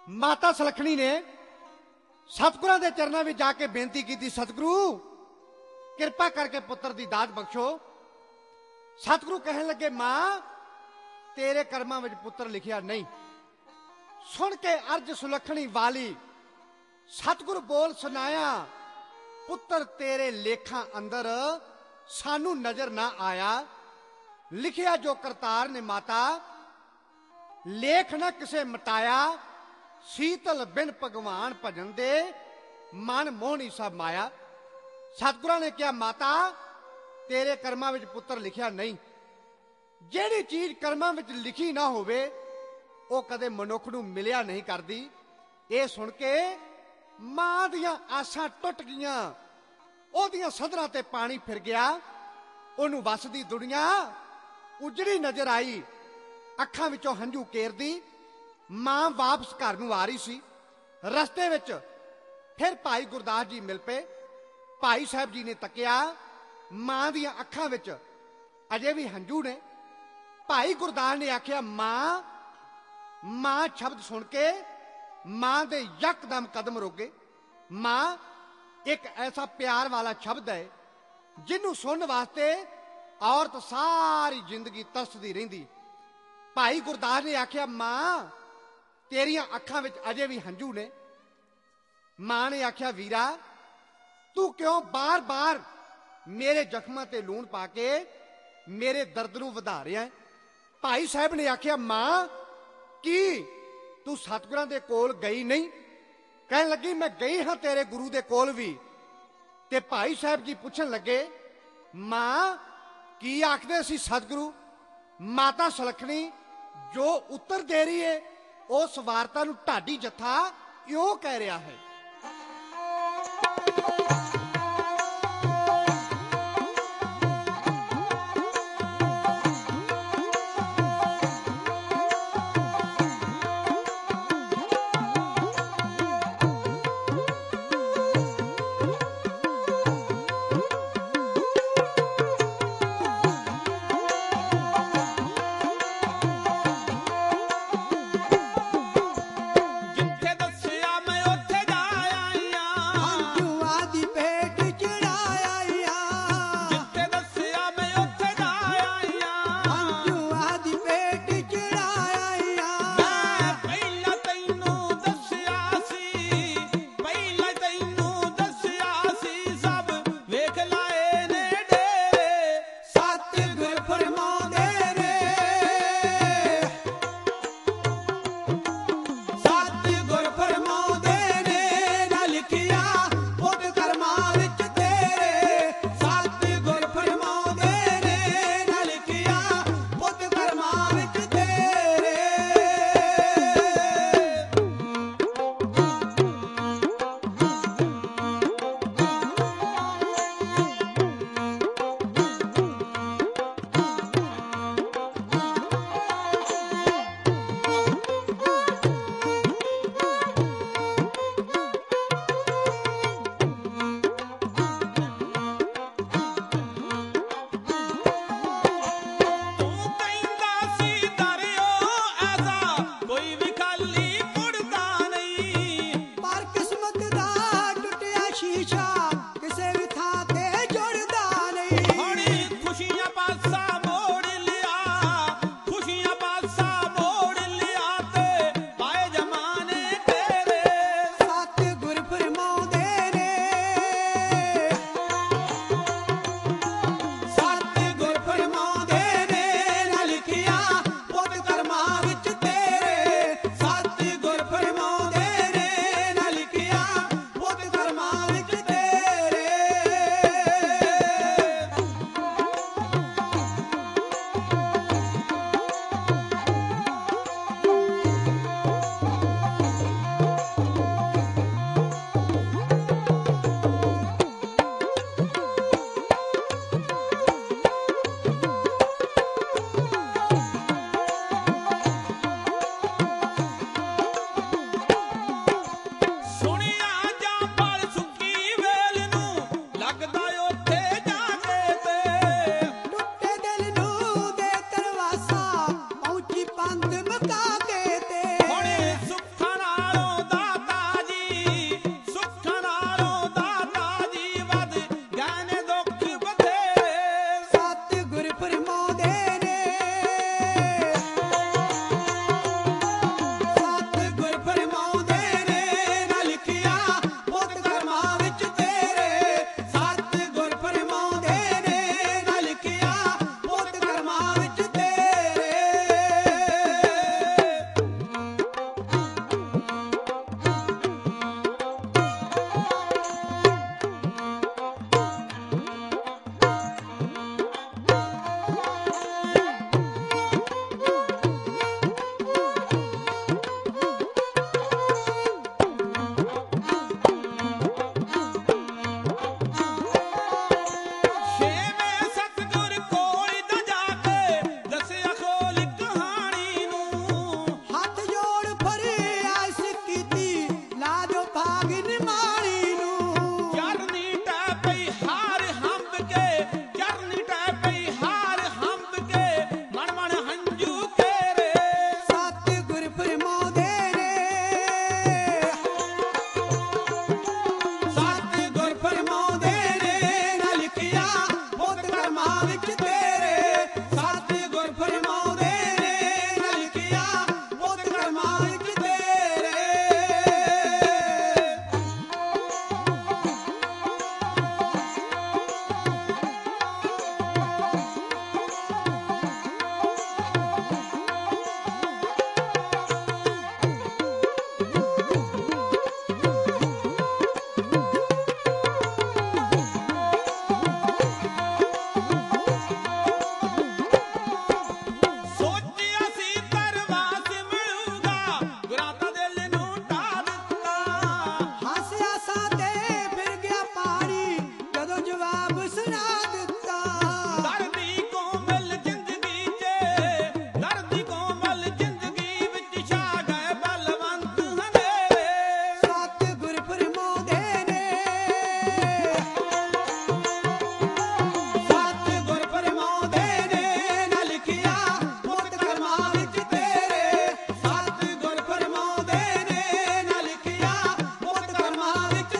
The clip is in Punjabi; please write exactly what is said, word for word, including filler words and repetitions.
माता सलखणी ने सतगुरां दे चरनां विच जाके बेनती की, सतगुरु किरपा करके पुत्र दी दात बख्शो। सतगुरु कहन लगे, मां तेरे कर्मां विच पुत्र लिखिया नहीं। सुन के अर्ज सुलखणी वाली सतगुरु बोल सुनाया, पुत्र तेरे लेखा अंदर सानू नजर ना आया। लिखिया जो करतार ने माता, लेख ना किसे मटाया। शीतल बिन भगवान भजन दे, मन मोहनी सब माया। सतगुरां ने कहा, माता तेरे कर्मां विच पुत्र लिखिया नहीं। ਜਿਹੜੀ चीज कर्मां विच लिखी ना होवे ਉਹ ਕਦੇ ਮਨੁੱਖ ਨੂੰ ਮਿਲਿਆ नहीं करदी। ਇਹ ਸੁਣ ਕੇ ਮਾਂ ਦੀਆਂ ਆਸਾਂ ਟੁੱਟ ਗਈਆਂ, ਉਹਦੀਆਂ ਸਧਰਾਂ ਤੇ ਪਾਣੀ ਫਿਰ ਗਿਆ। ਉਹਨੂੰ ਵਸਦੀ ਦੁਨੀਆ ਉਜੜੀ ਨਜ਼ਰ ਆਈ, ਅੱਖਾਂ ਵਿੱਚੋਂ ਹੰਝੂ ਕੇਰਦੀ। ਮਾਂ ਵਾਪਸ ਘਰ ਨੂੰ ਆ ਰਹੀ ਸੀ। ਰਸਤੇ ਵਿੱਚ ਫਿਰ ਭਾਈ ਗੁਰਦਾਸ ਜੀ ਮਿਲ ਪਏ। ਭਾਈ ਸਾਹਿਬ ਜੀ ਨੇ ਤੱਕਿਆ, ਮਾਂ ਦੀਆਂ ਅੱਖਾਂ ਵਿੱਚ ਅਜੇ ਵੀ ਹੰਝੂ ਨੇ। ਭਾਈ ਗੁਰਦਾਸ ਨੇ ਆਖਿਆ, ਮਾਂ ਮਾਂ ਸ਼ਬਦ ਸੁਣ ਕੇ ਮਾਂ ਦੇ ਯਕਦਮ ਕਦਮ ਰੁਕ ਗਏ। ਮਾਂ ਇੱਕ ਐਸਾ ਪਿਆਰ ਵਾਲਾ ਸ਼ਬਦ ਹੈ ਜਿਹਨੂੰ ਸੁਣਨ ਵਾਸਤੇ ਔਰਤ ਸਾਰੀ ਜ਼ਿੰਦਗੀ ਤਰਸਦੀ ਰਹਿੰਦੀ। ਭਾਈ ਗੁਰਦਾਸ ਨੇ ਆਖਿਆ, ਮਾਂ ਤੇਰੀਆਂ ਅੱਖਾਂ ਵਿੱਚ ਅਜੇ ਵੀ ਹੰਝੂ ਨੇ। ਮਾਂ ਨੇ ਆਖਿਆ, ਵੀਰਾ ਤੂੰ ਕਿਉਂ ਬਾਰ-ਬਾਰ ਮੇਰੇ ਜ਼ਖਮਾਂ ਤੇ ਲੂਣ ਪਾ ਕੇ ਮੇਰੇ ਦਰਦ ਨੂੰ ਵਧਾ ਰਿਹਾ ਹੈ? ਭਾਈ ਸਾਹਿਬ ਨੇ ਆਖਿਆ, ਮਾਂ ਕੀ ਤੂੰ ਸਤਿਗੁਰਾਂ ਦੇ ਕੋਲ ਗਈ ਨਹੀਂ? ਕਹਿਣ ਲੱਗੀ, ਮੈਂ ਗਈ ਹਾਂ ਤੇਰੇ ਗੁਰੂ ਦੇ ਕੋਲ ਵੀ। ਤੇ ਭਾਈ ਸਾਹਿਬ ਜੀ ਪੁੱਛਣ ਲੱਗੇ, ਮਾਂ ਕੀ ਆਖਦੇ ਸੀ ਸਤਿਗੁਰੂ? ਮਾਤਾ ਸਲਖਣੀ ਜੋ ਉੱਤਰ ਦੇ ਰਹੀ ਹੈ ਉਸ ਵਾਰਤਾ ਨੂੰ ਢਾਡੀ ਜੱਥਾ ਇਉਂ ਕਹਿ ਰਿਹਾ ਹੈ। ਜਿੱਥੇ ਦੱਸਿਆ ਮੈਂ ਉੱਥੇ ਜਾ ਵਿੱਚ